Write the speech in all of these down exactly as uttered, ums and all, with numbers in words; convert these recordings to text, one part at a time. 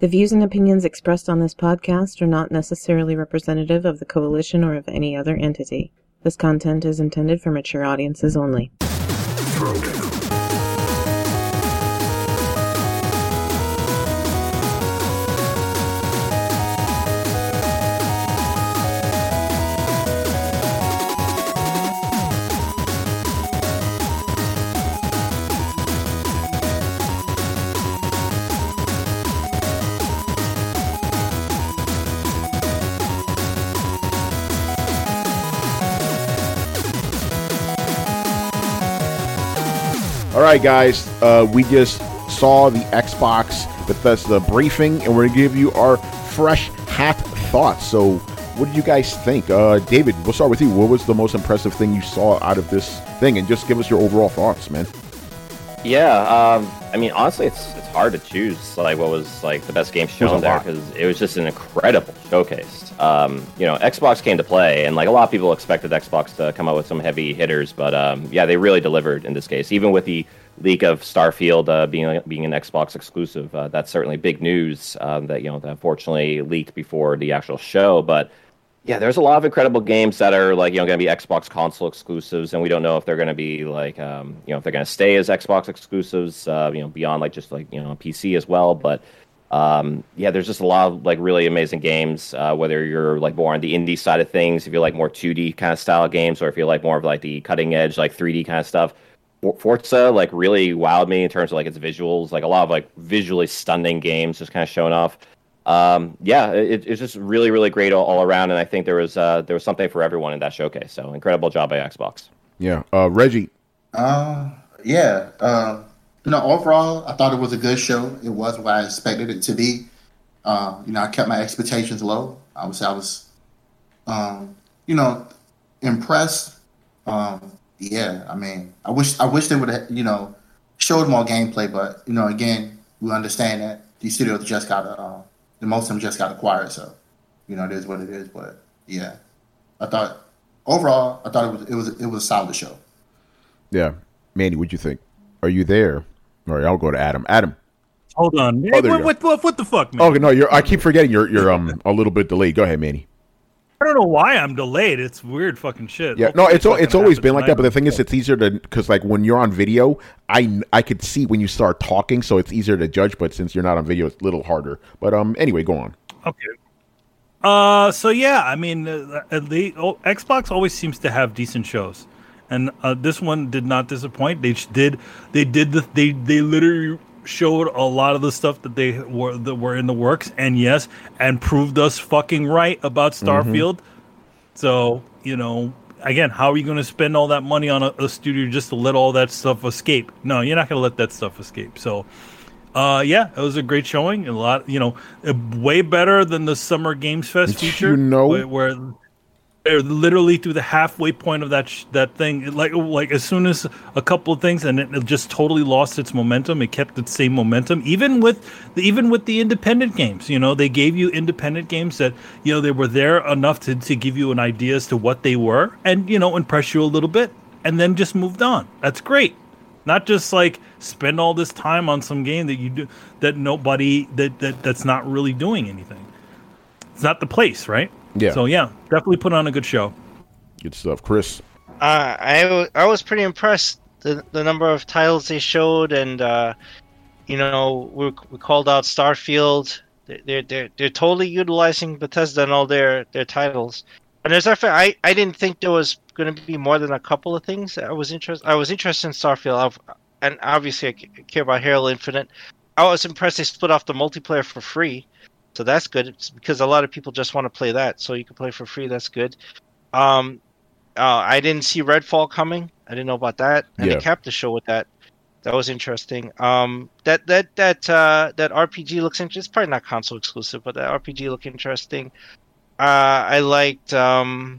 The views and opinions expressed on this podcast are not necessarily representative of the Coalition or of any other entity. This content is intended for mature audiences only. Throwdown. All right, guys, uh, we just saw the Xbox Bethesda briefing, and we're going to give you our fresh hat thoughts. So what did you guys think? Uh, David, we'll start with you. What was the most impressive thing you saw out of this thing? And just give us your overall thoughts, man. Yeah, um, I mean, honestly, it's it's hard to choose like what was like the best game shown there because it was just an incredible showcase. Um, you know, Xbox came to play, and like a lot of people expected Xbox to come out with some heavy hitters, but um, yeah, they really delivered in this case. Even with the leak of Starfield uh, being being an Xbox exclusive, uh, that's certainly big news um, that you know that unfortunately leaked before the actual show, but. Yeah, there's a lot of incredible games that are like you know going to be Xbox console exclusives, and we don't know if they're going to be like um, you know if they're going to stay as Xbox exclusives, uh, you know beyond like just like you know P C as well. But um, yeah, there's just a lot of like really amazing games. Uh, whether you're like more on the indie side of things, if you like more two D kind of style games, or if you like more of like the cutting edge like three D kind of stuff. Forza like really wowed me in terms of like its visuals, like a lot of like visually stunning games just kind of showing off. Um, yeah, it, it's just really, really great all, all around, and I think there was uh, there was something for everyone in that showcase. So incredible job by Xbox. Yeah, uh, Reggie. Uh, yeah, uh, you know, overall, I thought it was a good show. It was what I expected it to be. Uh, you know, I kept my expectations low. I was, I was, um, you know, impressed. Um, yeah, I mean, I wish, I wish they would have, you know, showed more gameplay, but you know, again, we understand that these studios just got to. Uh, And most of them just got acquired, so you know it is what it is. But yeah, I thought overall, I thought it was it was it was a solid show. Yeah, Manny, what'd you think? Are you there? All right, I'll go to Adam. Adam, hold on. Hey, oh, what, what, what what the fuck, man? Oh no, you're. I keep forgetting you're you're um a little bit delayed. Go ahead, Manny. I don't know why I'm delayed. It's weird fucking shit. Yeah, no, it's it's always been like that. But the thing is, it's easier to because like when you're on video, I I could see when you start talking, so it's easier to judge. But since you're not on video, it's a little harder. But um, anyway, go on. Okay. Uh, so yeah, I mean, uh, the oh, Xbox always seems to have decent shows, and uh, this one did not disappoint. They did they did the they they literally showed a lot of the stuff that they were that were in the works, and yes, and proved us fucking right about Starfield. Mm-hmm. So you know, again, how are you going to spend all that money on a, a studio just to let all that stuff escape? No, you're not going to let that stuff escape. So, uh, yeah, it was a great showing. A lot, you know, way better than the Summer Games Fest feature. You know, where, where they're literally through the halfway point of that sh- that thing. It, like like as soon as a couple of things, and it, it just totally lost its momentum. It kept its same momentum, even with the, even with the independent games. You know, they gave you independent games that you know they were there enough to, to give you an idea as to what they were, and you know impress you a little bit, and then just moved on. That's great. Not just like spend all this time on some game that you do that nobody that, that that's not really doing anything. It's not the place, right? Yeah. So yeah, definitely put on a good show. Good stuff, Chris. Uh, I, w- I was pretty impressed the the number of titles they showed, and uh, you know we we called out Starfield. They're they're they're totally utilizing Bethesda and all their, their titles. And there's actually I, I didn't think there was going to be more than a couple of things. I was interested. I was interested in Starfield, I've, and obviously I care about Halo Infinite. I was impressed they split off the multiplayer for free. So that's good. It's because a lot of people just want to play that. So you can play for free. That's good. Um, uh, I didn't see Redfall coming. I didn't know about that. And yeah. They capped the show with that. That was interesting. Um, that that that uh, that R P G looks interesting. It's probably not console exclusive, but that R P G looked interesting. Uh, I liked, um,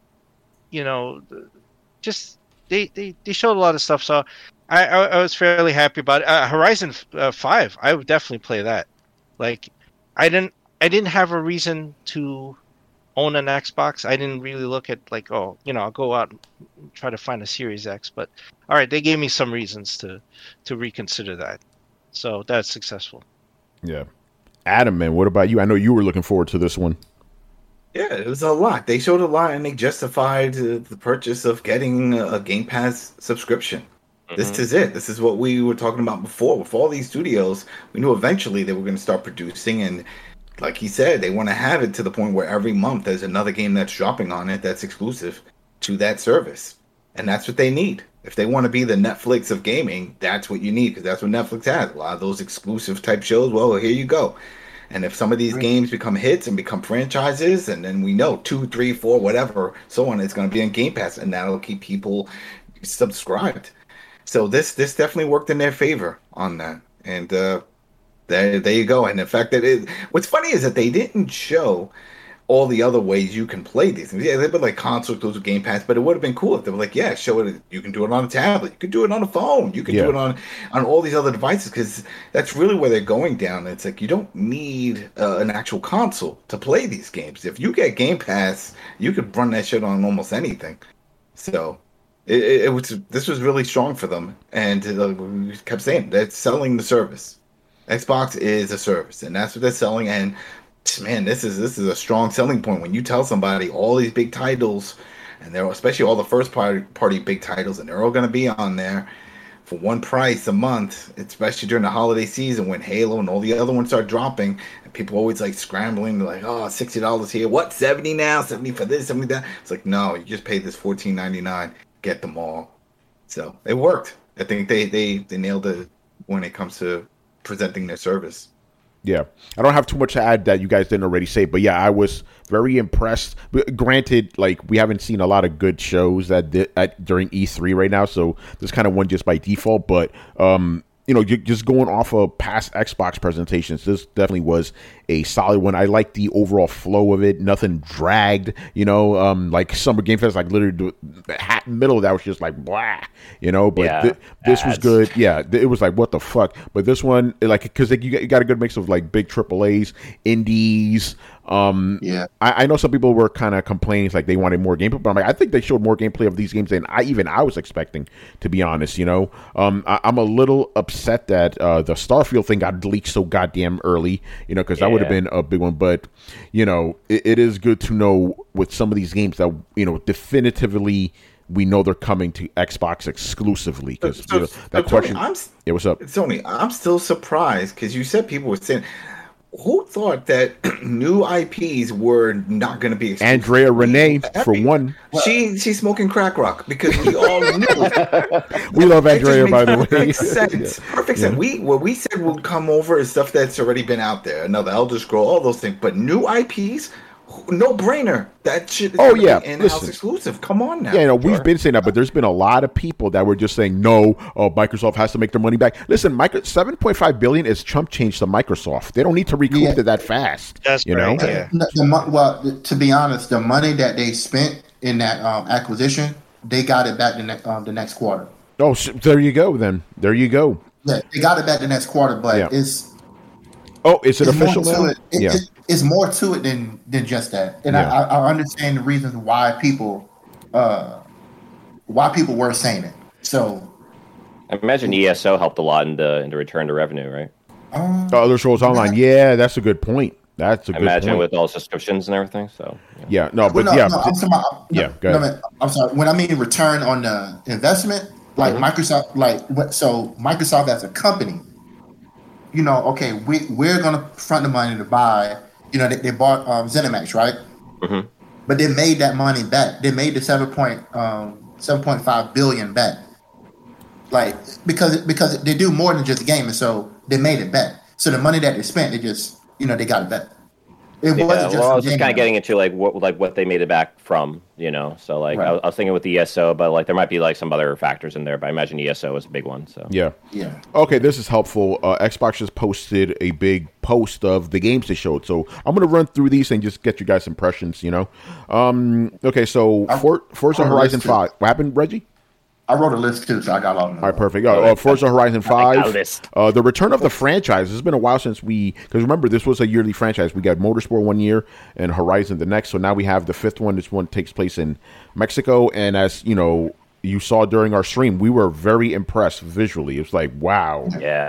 you know, just they, they, they showed a lot of stuff. So I, I, I was fairly happy about it. Uh, Horizon uh, five, I would definitely play that. Like, I didn't I didn't have a reason to own an Xbox. I didn't really look at like, oh, you know, I'll go out and try to find a Series X. But all right, they gave me some reasons to to reconsider that. So that's successful. Yeah. Adam, man, what about you? I know you were looking forward to this one. Yeah, it was a lot. They showed a lot, and they justified uh, the purchase of getting a Game Pass subscription. Mm-hmm. This is it. This is what we were talking about before. With all these studios, we knew eventually they were going to start producing, and like he said, they want to have it to the point where every month there's another game that's dropping on it that's exclusive to that service. And that's what they need. If they want to be the Netflix of gaming, that's what you need, because that's what Netflix has. A lot of those exclusive type shows, well, here you go. And if some of these games become hits and become franchises, and then we know two, three, four, whatever, so on, it's going to be on Game Pass, and that'll keep people subscribed. So this this definitely worked in their favor on that. And uh, there, there you go. And the fact that it, what's funny is that they didn't show all the other ways you can play these things. Yeah, they've been like console exclusive Game Pass, but it would have been cool if they were like, yeah, show it. You can do it on a tablet. You can do it on a phone. You can yeah. do it on, on all these other devices, because that's really where they're going down. It's like you don't need uh, an actual console to play these games. If you get Game Pass, you could run that shit on almost anything. So it, it, it was this was really strong for them, and uh, we kept saying they're selling the service. Xbox is a service, and that's what they're selling. And man, this is this is a strong selling point when you tell somebody all these big titles, and they're especially all the first party party big titles, and they're all going to be on there for one price a month, especially during the holiday season when Halo and all the other ones start dropping, and people always like scrambling, they're like, oh, sixty dollars here, what, seventy now, seventy for this, seventy that. It's like, no, you just paid this fourteen ninety-nine, get them all. So it worked. I think they they they nailed it when it comes to presenting their service. Yeah, I don't have too much to add that you guys didn't already say, but yeah, I was very impressed. But granted, like, we haven't seen a lot of good shows at, di- at during E three right now, so this kind of one just by default. But um, you know, just going off of past Xbox presentations, this definitely was a solid one. I like the overall flow of it. Nothing dragged, you know, um, like Summer Game Fest, like literally the hat middle of that was just like blah, you know. But yeah, th- this was good. Yeah, th- it was like what the fuck. But this one, like, because like, you, got, you got a good mix of like big triple A's, indies. Um, yeah, I, I know some people were kind of complaining like they wanted more gameplay, but I'm like, I think they showed more gameplay of these games than I even I was expecting, to be honest. You know, um, I, I'm a little upset that uh, the Starfield thing got leaked so goddamn early. You know, because yeah. that would have been a big one. But you know, it, it is good to know with some of these games that you know definitively we know they're coming to Xbox exclusively. Because so, you know, that so question, I'm, yeah, what's up, Tony? I'm still surprised because you said people were saying. Who thought that new I Ps were not going to be exclusive? Andrea Renee, for one. She she's smoking crack rock because we all knew. We love Andrea, by the way. Perfect sense. Yeah. Perfect sense. Yeah. We what we said would come over is stuff that's already been out there. Another Elder Scroll, all those things. But new I Ps, no brainer. That shit is oh yeah, in-house listen. exclusive. Come on now. Yeah, you know, sure. we've been saying that, but there's been a lot of people that were just saying no. Oh, Microsoft has to make their money back. Listen, micro seven point five billion is chump change to Microsoft. They don't need to recoup yeah. it that fast. That's you right. know. Yeah. The, the, well, to be honest, the money that they spent in that um, acquisition, they got it back the, ne- um, the next quarter. Oh, sh- there you go. Then there you go. Yeah, they got it back the next quarter, but yeah. it's. Oh, is it it's official now? It. It, yeah. It, it's more to it than than just that, and yeah. I, I understand the reasons why people, uh, why people were saying it. So, I imagine E S O helped a lot in the in the return to revenue, right? Um, oh, Elder Scrolls Online. Yeah, that's a good point. That's a I good imagine point. with all subscriptions and everything. So yeah, yeah no, but well, no, yeah, no, I'm, talking about, yeah. No, Go no, ahead. man, I'm sorry. When I mean return on the investment, like mm-hmm. Microsoft, like so Microsoft as a company, you know, okay, we we're gonna front the money to buy. You know, they, they bought um, ZeniMax, right? Mm-hmm. But they made that money back. They made the seven point um, seven point five billion back, like because because they do more than just gaming, so they made it back. So the money that they spent, they just you know they got it back. It yeah, wasn't just well, I was just kind gaming. of getting into like what like what they made it back from, you know. So like Right. I, I was thinking with the E S O, but like there might be like some other factors in there. But I imagine E S O is a big one. So Yeah. Yeah. Okay, this is helpful. Uh, Xbox just posted a big post of the games they showed, so I'm going to run through these and just get you guys impressions. You know. Um, okay, so I- For, Forza I Horizon listed- Five. What happened, Reggie? I wrote a list too, so I got all of them. All right, perfect. Uh, uh, Forza Horizon I got a Five, list. uh, the return of the franchise. It's been a while since we, because remember this was a yearly franchise. We got Motorsport one year and Horizon the next. So now we have the fifth one. This one takes place in Mexico, and as you know, you saw during our stream, we were very impressed visually. It was like, wow. yeah,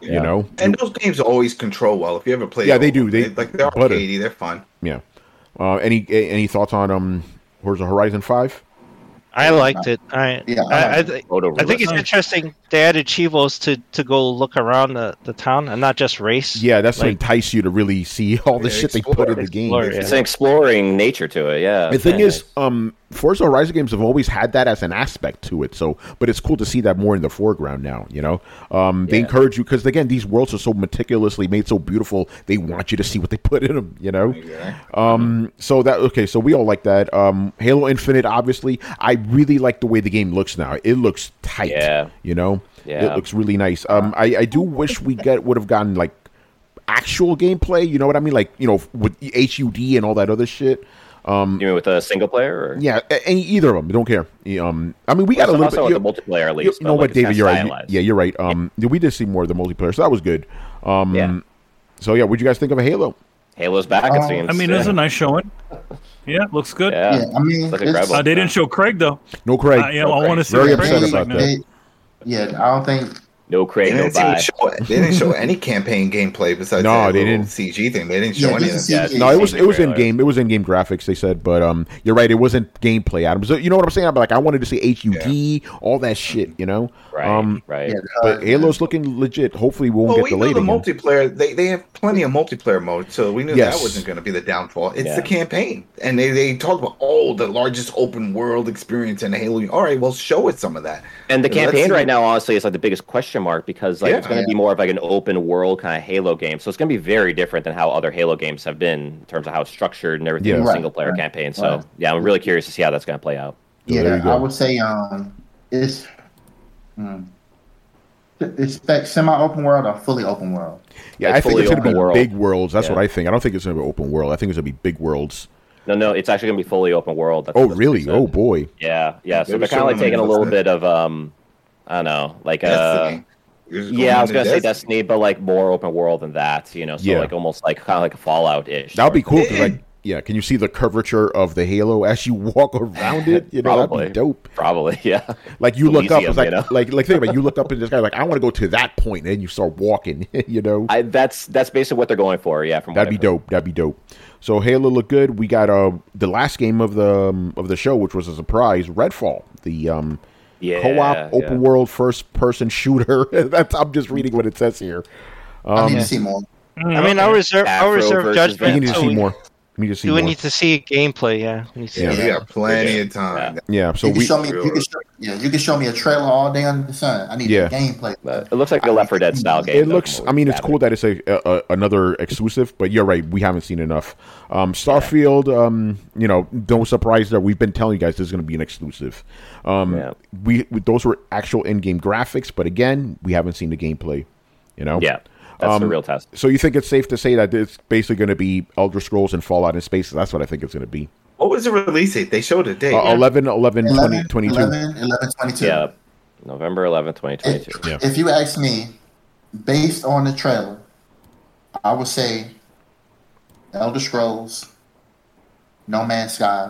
You know, and those games always control well. If you ever play, yeah, they do. They like they're butter. arcadey, they're fun. Yeah. Uh, any any thoughts on um, Forza Horizon five? I liked it. I Yeah, I, I I, th- I think it's interesting they added Chivos to, to go look around the, the town and not just race. Yeah, that's to Like- entice you to really see all the Yeah, shit they explore, put in the game. explore, It's an exploring nature to it, yeah. The thing Yeah. is, um, Forza Horizon games have always had that as an aspect to it. So, but it's cool to see that more in the foreground now. You know, um, they Yeah. encourage you because again, these worlds are so meticulously made, so beautiful. They want you to see what they put in them. You know, Yeah. um, so that okay, so we all like that. Um, Halo Infinite, obviously, I really like the way the game looks now. It looks tight. Yeah. You know, Yeah. it looks really nice. Um, I, I do wish we get would have gotten like actual gameplay. You know what I mean? Like you know, with H U D and all that other shit. Um, You mean with a single player? Or? yeah, a- any either of them. Don't care. Um, I mean, we got a little also bit. with the multiplayer at You, least. you know but, what, like, it's David? kinda You're right. stylized. Yeah, you're right. Um, we did see more of the multiplayer, so that was good. Um, Yeah. So yeah, what'd you guys think of Halo? Halo's back. It Um, seems. I mean, yeah. it was a nice showing. Yeah, looks good. Yeah, Yeah, I mean, It's like it's- incredible. Uh, they didn't show Craig though. No, Craig. Uh, yeah, I want to see Very Craig upset looks about like that. now. They- yeah, I don't think. No They Craig, no didn't, seem bye. to show, they didn't show any campaign gameplay besides No, that they little didn't. C G thing. They didn't show Yeah, any of just that. a C G. No, it was it was in trailer. game. It was in game graphics. They said, but um, you're right. It wasn't gameplay, Adam. So you know what I'm saying? I'm like, I wanted to see H U D, all that shit. You know, Right, Um, right. Yeah, but uh, Halo's looking legit. Hopefully, we won't Well, get we know delayed the again. multiplayer. They they have plenty of multiplayer mode, so we knew Yes. that wasn't going to be the downfall. It's Yeah. the campaign, and they they talk about oh the largest open world experience in Halo. All right, well show us some of that. And the Let's campaign see- right now, honestly, is like the biggest question mark because like Yeah. it's going to be more of like an open world kind of Halo game. So it's going to be very different than how other Halo games have been in terms of how it's structured and everything Yeah. in the Right, single player right, campaign. So right. yeah, I'm really curious to see how that's going to play out. So there you Yeah, go. I would say um, it's hmm, expect semi-open world or fully open world. Yeah, It's I think fully it's going to be open world. big worlds. That's Yeah. what I think. I don't think it's going to be open world. I think it's going to be big worlds. No, no, it's actually going to be fully open world. That's Oh, what this really? said. Oh, boy. Yeah, yeah. They So were they're kind of showing like them taking a in little the- bit of um, I don't know, like uh, Destiny. You're just yeah, I was into gonna say Destiny, but like more open world than that. You know, so Yeah. like almost like kind of like a Fallout ish. That would be cool because, like, yeah, can you see the curvature of the Halo as you walk around it? You know, Probably. that'd be dope. Probably, yeah. Like you look up, Elysium, it's like, you know? like, like, think about it, you look up and this guy like, I want to go to that point, and then you start walking. You know, I, that's that's basically what they're going for. Yeah, from what that'd be I've heard. dope. That'd be dope. So Halo looked good. We got uh the last game of the um, of the show, which was a surprise, Redfall, the um Yeah, co-op open yeah. world first person shooter. That's I'm just reading what it says here. I Um, need to see more. I mean, I'll reserve, I'll Afro reserve versus judgment. we need to until see we- more. We need to see Do we more. need to see gameplay? Yeah. We need to see Yeah. We that. got plenty of time. Yeah. So you can we. show me. You can show, yeah, you can show me a trailer all day under the sun. I need Yeah. the gameplay. But it looks like a Left four Dead style game. It though, looks. from I mean, what it's we cool that it's a, a, a another exclusive, but you're right. We haven't seen enough. Um, Starfield. Um, you know, no surprise there. We've been telling you guys this is going to be an exclusive. Um, Yeah. we, we those were actual in-game graphics, but again, we haven't seen the gameplay. You know. Yeah, that's the Um, real test. So you think it's safe to say that it's basically going to be Elder Scrolls and Fallout in space? That's what I think it's going to be. What was the release date? They showed a date. Uh, eleven, eleven, twenty, eleven, twenty-two. eleven, eleven, twenty-two. Yeah, November eleventh, twenty twenty-two. If, Yeah. if you ask me, based on the trailer, I would say Elder Scrolls, No Man's Sky,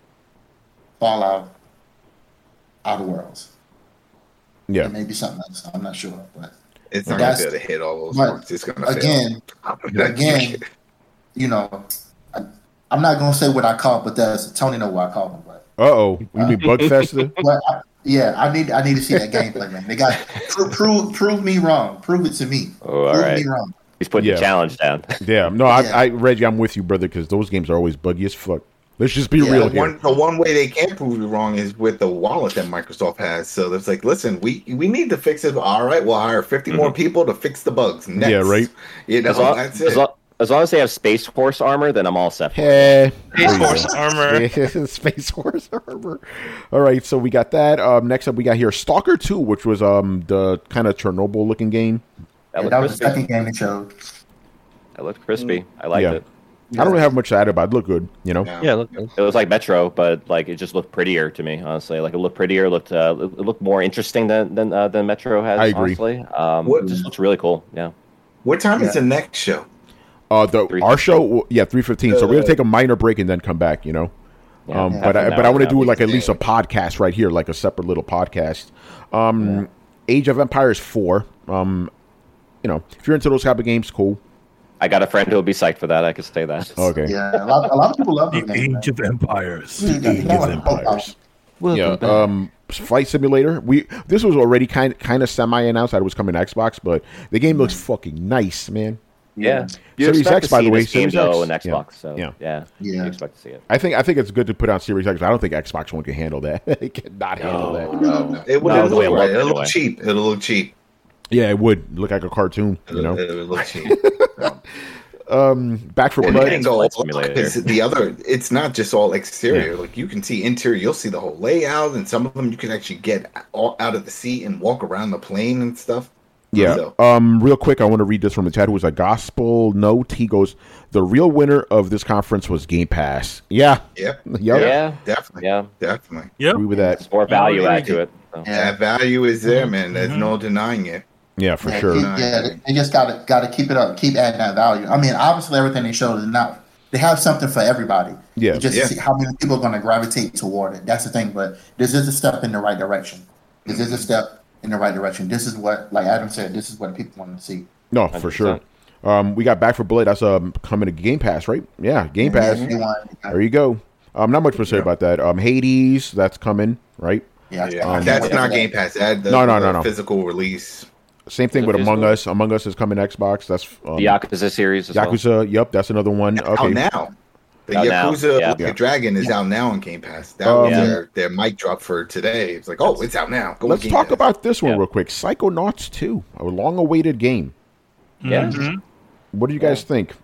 Fallout, Outer Worlds. Yeah. And maybe something else. I'm not sure, but It's not going to That's- be able to hit all those but marks. It's going to again, fail. again, you know, I, I'm not gonna say what I call Bethesda. Tony know what I call them, but, Uh oh. You mean Bugfesta? but I, yeah, I need I need to see that gameplay, man. They got prove, prove prove me wrong. Prove it to me. Oh, all prove right. me wrong. He's putting Yeah. the challenge down. Yeah. No, I, Yeah. I, Reggie, I'm with you, brother, because those games are always buggy as fuck. Let's just be Yeah, real The here. one, the one way they can't prove you wrong is with the wallet that Microsoft has. So it's like, listen, we we need to fix it. All right, we'll hire fifty more people to fix the bugs. Next. Yeah, right. You know, As long, that's as, it. long, as long as they have Space Force armor, then I'm all set. For it. Hey, Space Force armor. Space Force armor. All right, so we got that. Um, next up, we got here Stalker two, which was um the kind of Chernobyl looking game. That Yeah, looked that was the crispy. second game they showed. That looked crispy. I liked Yeah. it. I don't really have much to add about it. It looked good, you know. Yeah. Yeah, look good. It was like Metro, but like it just looked prettier to me. Honestly, like it looked prettier. Looked uh, it looked more interesting than than uh, than Metro has. I agree. Honestly, um, What- it just looks really cool. Yeah. What time is Yeah. the next show? Uh, the three our fifteen. show, yeah, three fifteen. So we're gonna take a minor break and then come back, you know. Yeah, Um, half but I, an but I hour want to now. do like at least a podcast right here, like a separate little podcast. Um, Age of Empires four. Um, you know, if you're into those type of games, cool. I got a friend who will be psyched for that. I could say that. Okay. Yeah, a lot, a lot of people love The those games. Age of Empires. Yeah, The Age yeah, of yeah. Empires. Yeah. Um, Flight Simulator. We this was already kind kind of semi announced that it was coming to Xbox, but the game looks fucking nice, man. Yeah. You Series expect X, to by see the way, this game, Series X. though, in Yeah. Xbox. So Yeah. yeah, Yeah. you expect to see it. I think I think it's good to put on Series X. I don't think Xbox One can handle that. It cannot handle that. No, It would No, it'll the way it look right. looked It'll look anyway. cheap. It'll look cheap. Yeah, it would look like a cartoon. You It'll, know. it'll look cheap. Um, Back for And Blood. you can go Flight all- Simulator. 'cause the other, it's not just all exterior. Like you can see interior, you'll see the whole layout, and some of them you can actually get all out of the seat and walk around the plane and stuff. Yeah. So- Um, real quick, I want to read this from the chat. It was a gospel note. He goes, "The real winner of this conference was Game Pass." Yeah. Yeah, Yep. Yeah, definitely, yeah. definitely. Yep. Agree with that. It's more value add to it. So. Yeah. That value is there, Mm-hmm. man. There's no denying it. Yeah, for Yeah, sure. it- yeah, they- they just gotta gotta keep it up, keep adding that value. I mean, obviously, everything they showed is not. They have something for everybody. Yeah. It's just Yeah. to see how many people are going to gravitate toward it. That's the thing. But this is a step in the right direction. This is a step in the right direction. This is what, like Adam said, this is what people want to see. No, for sure. Um, we got Back for Blood. That's um coming to Game Pass, right? Yeah, Game Pass. Yeah, they want- There you go. Um, not much to say about that. Um, Hades, that's coming, right? yeah, Yeah, I can't that's wait not for Game that. Pass. That the, No, no, the no, no. physical release. Same thing Is with it Among physical? Us. Among Us is coming to Xbox. That's um, The Yakuza series as well. Yakuza. Yep, that's another one. Out Okay. now. The Out now, Yakuza yeah. Like a Dragon is out now on Game Pass. That Um, was Yeah. their, their mic drop for today. It's like, oh, it's out now. Go Let's Game talk Pass. about this one Yeah. real quick. Psychonauts two, a long-awaited game. Yeah. Mhm. What do you guys think?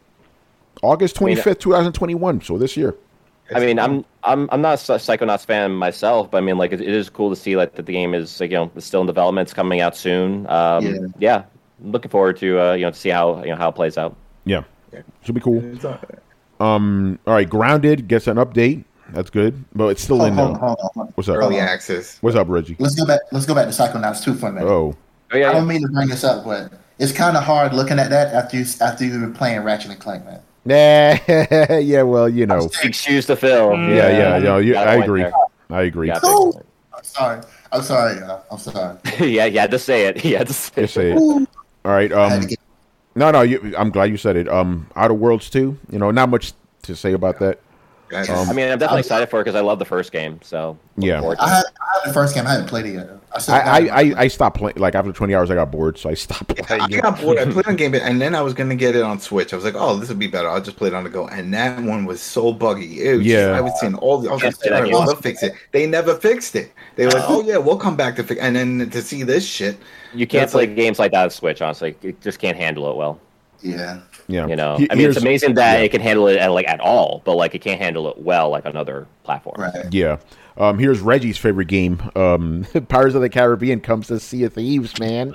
August twenty-fifth, twenty twenty-one. So this year. I mean, I'm I'm I'm not a Psychonauts fan myself, but I mean, like, it, it is cool to see like that the game is like, you know, it's still in development. It's coming out soon. Um, Yeah. yeah. looking forward to uh, you know to see how you know how it plays out. Yeah. Should be cool. It's all- Um. All right. Grounded gets an update. That's good, but it's still Hold, in hold, there. hold on, hold on. What's up? Early access. What's up, Reggie? Let's go back. Let's go back to Psychonauts two for a minute. Oh. Oh yeah, I yeah. don't mean to bring this up, but it's kind of hard looking at that after you after you were playing Ratchet and Clank, man. Nah. Yeah. Well, you know. Big shoes to fill. Mm. Yeah. Yeah. Yeah. yeah Got a I point agree. there. I agree. Got Oh, big I'm sorry. I'm sorry. Uh, I'm sorry. point. yeah, you had to say it. You had to say Just it. say it. All right. I had Um. to get- No. No. You, I'm glad you said it. Um. Outer Worlds two. You know, not much to say about that. Guys, Um, I mean, I'm definitely excited for it because I love the first game. So looking Yeah. forward to I it. had, I had the first game. I hadn't played it yet. I, still I, got I, it. I, I stopped playing. Like after twenty hours, I got bored, so I stopped playing. I it. got bored. I played on Game Pass, and then I was gonna get it on Switch. I was like, "Oh, this would be better. I'll just play it on the go." And that one was so buggy. It was Yeah. just, I was seeing all. The, I was Can't like, say that "All right, game. well, they'll fix it." They never fixed it. They were like, "Oh yeah, we'll come back to fix." And then to see this shit, You can't That's play like- games like that on Switch. Honestly, it just can't handle it well. Yeah. Yeah. You know, He- I mean, here's- it's amazing that yeah. it can handle it at, like at all, but like it can't handle it well like another platform. Right. Yeah. Um, here's Reggie's favorite game. Um, Pirates of the Caribbean comes to Sea of Thieves, man.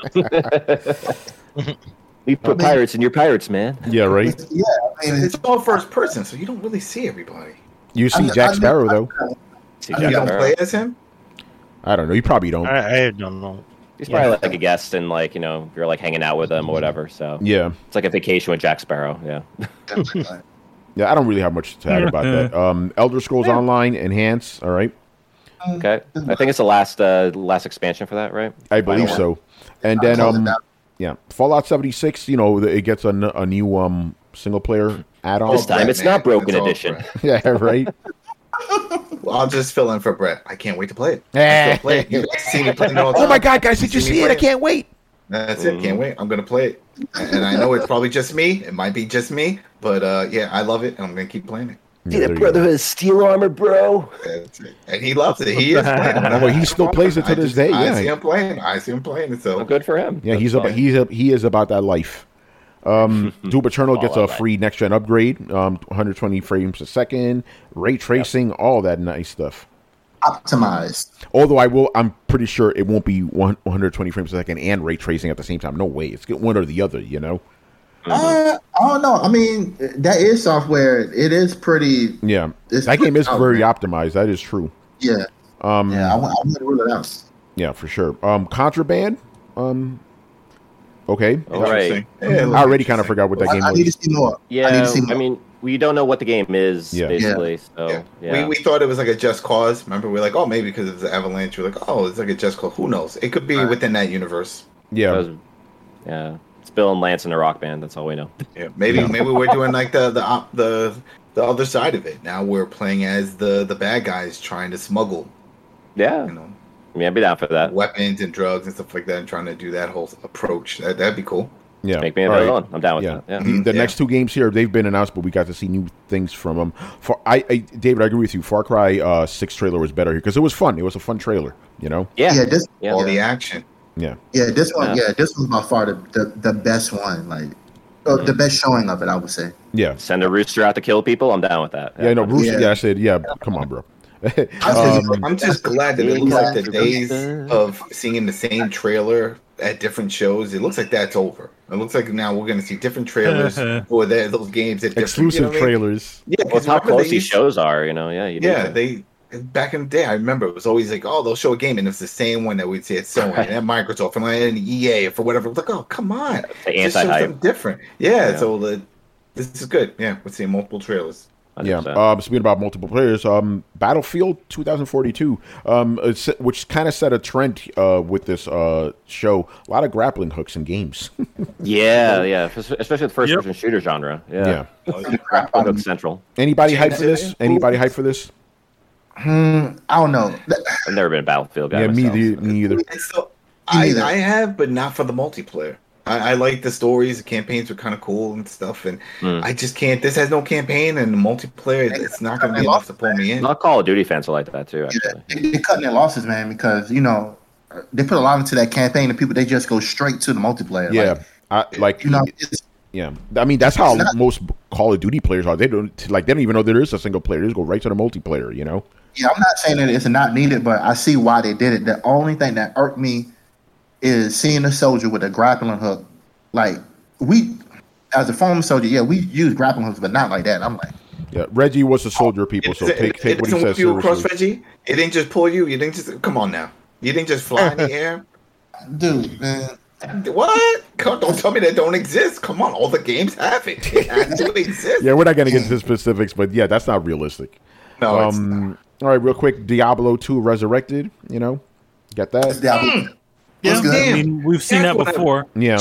We put mean- pirates in your pirates, man. yeah, right. Yeah. I mean, it's all first person, so you don't really see everybody. You see I- Jack I- Sparrow though. See I You Jack don't Sparrow. play as him. I don't know. You probably don't. I, I don't know. He's Yeah. probably like a guest, and like you know, if you're like hanging out with him or whatever. So Yeah. it's like a vacation with Jack Sparrow. Yeah. definitely. Yeah. I don't really have much to add about that. Um, Elder Scrolls Online Enhance. All right. Okay. I think it's the last uh last expansion for that, right? I believe Final so. And then I'll close it um, down. yeah, Fallout seventy-six. You know, it gets a, n- a new um single player add-on. This time it's not Broken It's all Edition. Brett. Yeah. Right. Well, I'll just fill in for Brett. I can't wait to play it. I Eh. still play it. You guys see me playing it all the Oh my time. God, guys! Did you See me see it? I play it? can't wait. That's it. Can't wait. I'm gonna play it, and and I know it's probably just me. It might be just me, but uh, yeah, I love it, and I'm gonna keep playing it. Yeah, there you go. has steel armor, bro. That's it. And he loves it. He is playing it. Well, he still plays it to I this just- day, I yeah. see him playing. I see him playing it. So Well, good for him. Yeah, That's he's about fine. he's a, he is about that life. Um, Doom Eternal gets All a that. free next gen upgrade, um, one hundred twenty frames a second, ray tracing, all that nice stuff. Optimized. Although I will, I'm pretty sure it won't be one hundred twenty frames a second and ray tracing at the same time. No way, it's one or the other. You know? Uh, I don't know. I mean, that is software. It is pretty. Yeah, It's that game is pretty very out optimized. That is true. Yeah. Um, Yeah. I, wouldn't- I wouldn't rule it out. yeah, for sure. Um, Contraband. Um, okay, All right. Interesting. Yeah, it I looks already kind of interesting. forgot what that I, game I need to was. see more. Yeah, I need to see more. I mean, we don't know what the game is, Yeah. basically. So, Yeah. yeah. We, we thought it was like a Just Cause. Remember, we are like, oh, maybe because it's an Avalanche. We're like, oh, it's like a Just Cause. Who knows? It could be Right. within that universe. Yeah, That was- yeah. Bill and Lance in a rock band. That's all we know. Yeah, maybe maybe we're doing like the the op- the the other side of it. Now we're playing as the the bad guys trying to smuggle. Yeah, you know, I mean, I'd be down for that. Weapons and drugs and stuff like that, and trying to do that whole approach. That that'd be cool. Yeah, make me a All villain. right. I'm down with yeah. that. Yeah. The, the Yeah. next two games here, they've been announced, but we got to see new things from them. For I, I David, I agree with you. Far Cry uh, six trailer was better here because it was fun. It was a fun trailer. You know. Yeah, Yeah, this yeah. All the action. Yeah. yeah, this one, Yeah. yeah, this was by far the, the, the best one. Like, uh, the best showing of it, I would say. Yeah. Send a rooster out to kill people. I'm down with that. Yeah. No, Rooster. Yeah. Yeah. I said. Yeah. Come on, bro. I'm, um, I'm just glad that it looks like the Yeah. days of seeing the same trailer at different shows. It looks like that's over. It looks like now we're going to see different trailers for the, those games at different, exclusive you know what I mean? trailers. Yeah, Well, it's how remember close they these used- shows are. You know. Yeah. You Yeah, need to- they back in the day. I remember it was always like, oh, they'll show a game, and it's the same one that we'd see at Sony and at Microsoft and, and E A for whatever. It's like, oh, come on, The just show anti-hype. something different. Yeah, Yeah. so the, this is good. Yeah, we're seeing multiple trailers. Yeah. one hundred percent. Um, speaking about multiple players, um, Battlefield twenty forty-two, um, it's, which kind of set a trend uh, with this uh, show. A lot of grappling hooks in games. Yeah, yeah, especially the first Yep. person shooter genre. Yeah, yeah. Grappling Hook Central. Anybody hype for this? Anybody hype for this? Hmm, I don't know. I've never been a Battlefield guy. Yeah, me, myself. the, me either. And so Me I, neither. I have, but not for the multiplayer. I, I like the stories. The campaigns were kind of cool and stuff, and Mm. I just can't. This has no campaign, and the multiplayer, it's not going to be enough to pull me in. Not Call of Duty fans are like that too. Yeah, Actually, they, they're cutting their losses, man, because you know they put a lot into that campaign, and people they just go straight to the multiplayer. Yeah, I, like like, you know, it's, yeah. I mean, that's how It's not- most Call of Duty players are. They don't like they don't even know there is a single player. They just go right to the multiplayer. You know. yeah, I'm not saying that it's not needed, but I see why they did it. The only thing that irked me is seeing a soldier with a grappling hook. Like we, as a former soldier, yeah, we use grappling hooks, but not like that. I'm like, Yeah, Reggie was a soldier, people. So it, take it, take it what he doesn't says whip you across, seriously. Reggie. It didn't just pull you. You didn't just come on now. You didn't just fly in the air. dude, man, What? Come, don't tell me that don't exist. Come on, all the games have it. It actually exists. Yeah, we're not going to get into specifics, but yeah, that's not realistic. No, it's Um, all right, real quick, Diablo two Resurrected. You know, got that? Diablo. Yeah, What's good? I mean, we've seen That's that what I- before. Yeah,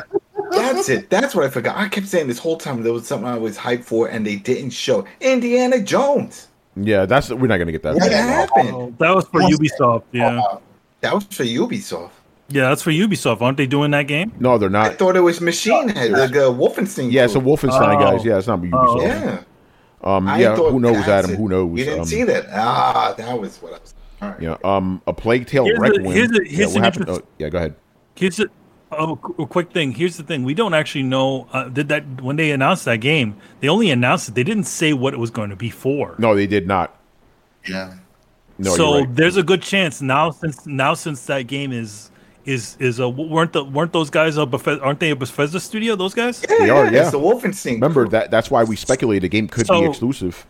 That's it. That's what I forgot. I kept saying this whole time there was something I was hyped for, and they didn't show. Indiana Jones. yeah. That's we're not going to get that. What Yeah. happened? Oh, that was for Ubisoft. Yeah, That was for Ubisoft. yeah, that's for Ubisoft. Aren't they doing that game? No, they're I not. thought it was Machine Head, like uh, Wolfenstein. Yeah, it's a crew. Wolfenstein, Oh. guys. Yeah, it's not Ubisoft. Yeah. Um, I yeah. thought Who knows, that's Adam? it. Who knows? You didn't Um, see that? Ah, that was what I was. All right. Yeah. Um, a Plague Tale Here's a- Requiem. here's a- yeah, here's what an happened? interest- Oh, yeah, go ahead. Here's a, oh, a quick thing. Here's the thing. We don't actually know. Uh, did that when they announced that game? They only announced it. They didn't say what it was going to be for. No, they did not. Yeah. No, so you're right. there's a good chance now since now since that game is is is a weren't the weren't those guys a Bethesda, aren't they a Bethesda studio? Those guys? Yeah, They are, yeah. It's the Wolfenstein. Remember crew. that. That's why we speculated the game could be So- exclusive.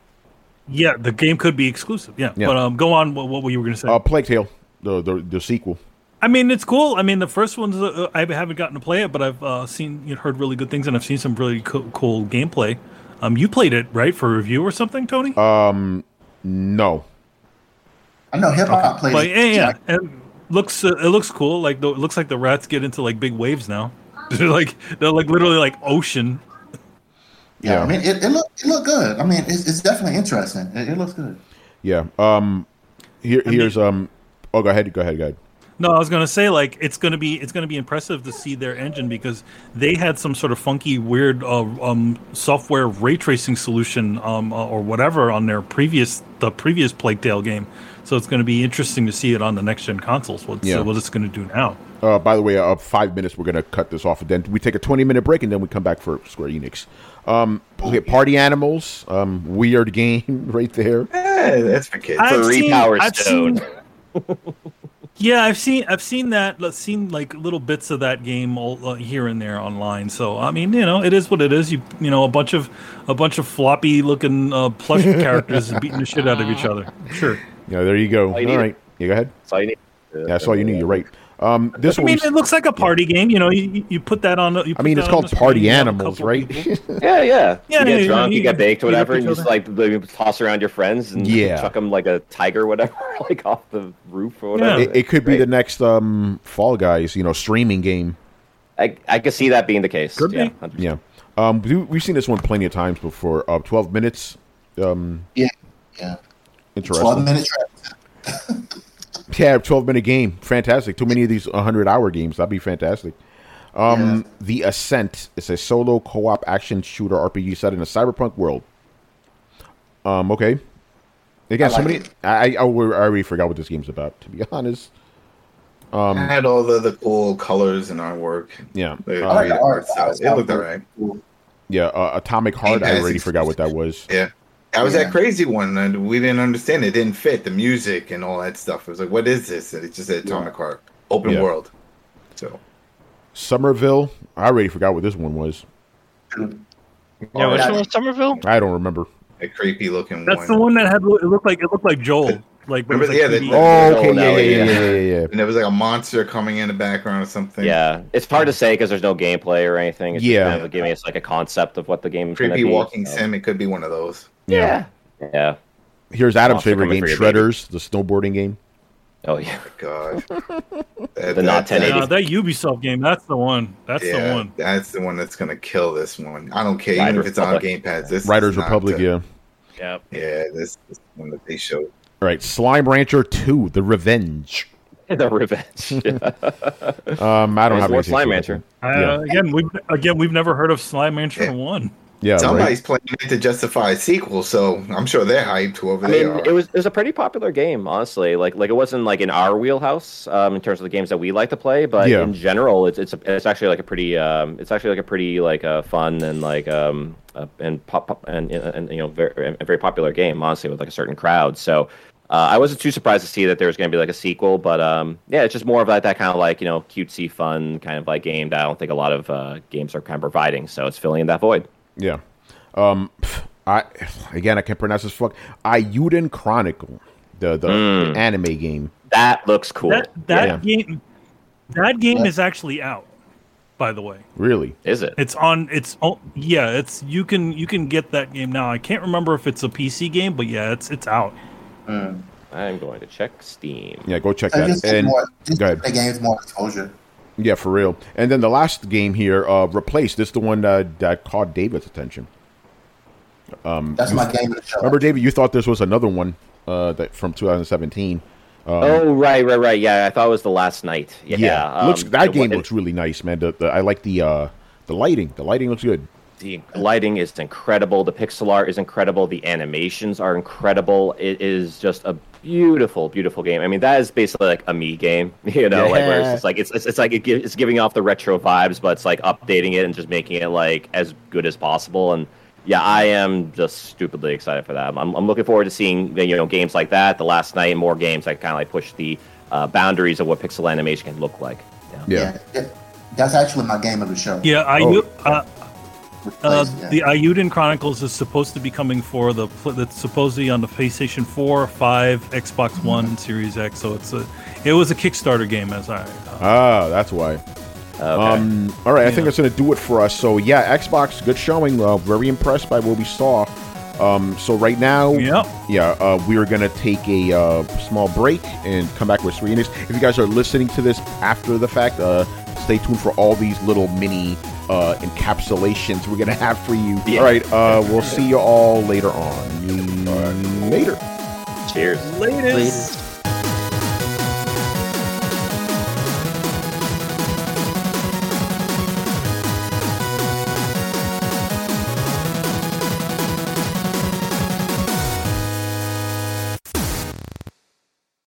Yeah, the game could be exclusive. Yeah, Yeah. but um, go on. What, what were you going to say? Uh, Plague Tale, the the, the sequel. I mean, it's cool. I mean, the first one's uh, I haven't gotten to play it, but I've uh, seen, you know, heard really good things, and I've seen some really co- cool gameplay. Um, you played it right for review or something, Tony? Um, no. I know hip hop played But it. yeah, yeah, it looks uh, it looks cool. Like the, it looks like the rats get into like big waves now. They're like they're like literally like ocean. Yeah, Yeah. I mean, it, it look it look good. I mean, it's, it's definitely interesting. It, it looks good. Yeah. Um, here I mean- here's um. Oh, go ahead. Go ahead. Go ahead. No, I was gonna say like it's gonna be it's gonna be impressive to see their engine because they had some sort of funky, weird uh, um, software ray tracing solution um, uh, or whatever on their previous the previous Plague Tale game. So it's gonna be interesting to see it on the next gen consoles. What's Yeah. uh, what it's gonna do now? Uh, by the way, uh, five minutes. We're gonna cut this off, and then we take a twenty minute break, and then we come back for Square Enix. Um, okay, Party Animals. Um, weird game right there. Yeah, that's for kids. I've Three seen- Power I've Stone. seen- Yeah, I've seen I've seen that I've seen like little bits of that game all, uh, here and there online. So I mean, you know, it is what it is. You you know, a bunch of a bunch of floppy looking uh, plush characters beating the shit out of each other. Sure. Yeah, there you go. All All you need- right. Yeah, go ahead. That's all you need. Yeah, that's all you need. You're right. Um, this I one. mean, it looks like a party game. You know, you, you put that on. the- You I put mean, that it's on called the screen, Party you have a Animals, couple right? people. Yeah, yeah. Yeah, you yeah, get you drunk, know, you, you get baked, or beat up whatever, each and you just other. like like, toss around your friends and Yeah. chuck them like a tiger, or whatever, like off the roof or whatever. It, it could be Great. the next um, Fall Guys, you know, streaming game. I I could see that being the case. Could yeah, be. one hundred Yeah. percent. Um, we, we've seen this one plenty of times before. Uh, twelve minutes. Um, Yeah, yeah. interesting. Twelve minute track. Yeah, twelve minute game. Fantastic. Too many of these one hundred hour games. That'd be fantastic. Um, Yeah. The Ascent is a solo co-op action shooter R P G set in a cyberpunk world. Um, okay. Again, I like somebody, it. I, I, I already forgot what this game's about, to be honest. Um, It had all the, the cool colors and artwork. yeah. The, Uh, like the the art style. style. It looked alright. Yeah, uh, Atomic Heart, I already forgot what that was. Yeah. That was Yeah. that crazy one, and we didn't understand. It didn't fit the music and all that stuff. It was like, what is this? And it just said Atomic Heart, open Yeah. world. So Somerville, I already forgot what this one was. Yeah, Oh, which that- one was Somerville? I don't remember. a creepy looking That's one. the one that had. It looked like it looked like Joel. Like, but it was Remember- like yeah, three D. the- Oh, okay, Oh, yeah, no, yeah, yeah, yeah. yeah, yeah, yeah. And there was like a monster coming in the background or something. Yeah, it's hard to say because there's no gameplay or anything. It's Yeah. just kind of giving us like a concept of what the game's going to Creepy be. walking so- sim. It could be one of those. Yeah, yeah. Here's Adam's Monster favorite coming game, for your baby. Shredders, the snowboarding game. Oh yeah. God. The not ten eighty. Yeah, that Ubisoft game. That's the one. That's yeah, the one. that's the one that's gonna kill this one. I don't care even Riders if it's on Republic. Game Pass. This Riders is not Republic, the- yeah. Yeah. Yeah, this is one that they showed. All right, Slime Rancher two, The Revenge. The Revenge. Um, I don't There's have more anything Slime to- Rancher. Uh, Yeah. Again, we again we've never heard of Slime Rancher Yeah. one. Yeah, Somebody's right. playing it to justify a sequel, so I'm sure they're hyped whoever I they mean, are. it was it was a pretty popular game, honestly. Like like it wasn't like in our wheelhouse um, in terms of the games that we like to play, but Yeah. in general, it's it's a, it's actually like a pretty um, it's actually like a pretty like uh, fun and like um uh, and pop, pop and, and you know very a very popular game, honestly, with like a certain crowd. So. Uh, I wasn't too surprised to see that there was going to be like a sequel, but um, yeah, it's just more of like that kind of like you know cutesy, fun kind of like game that I don't think a lot of uh, games are kind of providing. So it's filling in that void. Yeah. Um, pff, I again, I can't pronounce this. Fuck. Ayuden Chronicle, the the, Mm. the anime game. That looks cool. That that Yeah. game, that game is actually out. By the way, Really? Is it? it's on. It's oh, yeah. It's you can you can get that game now. I can't remember if it's a P C game, but yeah, it's it's out. Mm. I'm going to check Steam. Yeah, go check So that. just And more, just go ahead. the game's more exposure. yeah, for real. And then the last game here, uh, Replaced. This is the one that that caught David's attention. Um, That's my game of the show. remember, David, you thought this was another one uh, that from twenty seventeen. Um, Oh right, right, right. Yeah, I thought it was the last night. Yeah, yeah, um, looks that it- game it- looks really nice, man. The, the, I like the uh, the lighting. The lighting looks good. The lighting is incredible. The pixel art is incredible. The animations are incredible. It is just a beautiful, beautiful game. I mean, that is basically like a me game, you know, like where it's just like it's it's, it's like it gives, it's giving off the retro vibes, but it's like updating it and just making it like as good as possible. And yeah, I am just stupidly excited for that. I'm, I'm looking forward to seeing you know games like that. The last night, more games that kind of like push the uh, boundaries of what pixel animation can look like. Yeah. Yeah. Yeah, it- that's actually my game of the show. Yeah, I Oh. uh, Replace, Uh, yeah. the Ayuden Chronicles is supposed to be coming for the pl- that's supposedly on the PlayStation four, five, Xbox One, Series X. So it's a it was a Kickstarter game, as I uh, Ah, that's why. Okay. Um, all right, I think Yeah. that's going to do it for us. So, yeah, Xbox, good showing. Uh, very impressed by what we saw. Um, so, right now, Yep. yeah, uh, we are going to take a uh, small break and come back with Sweet Enix. If you guys are listening to this after the fact, uh, stay tuned for all these little mini uh, encapsulations we're going to have for you. Yeah. All right, uh, we'll see you all later on. Later. Cheers. latest.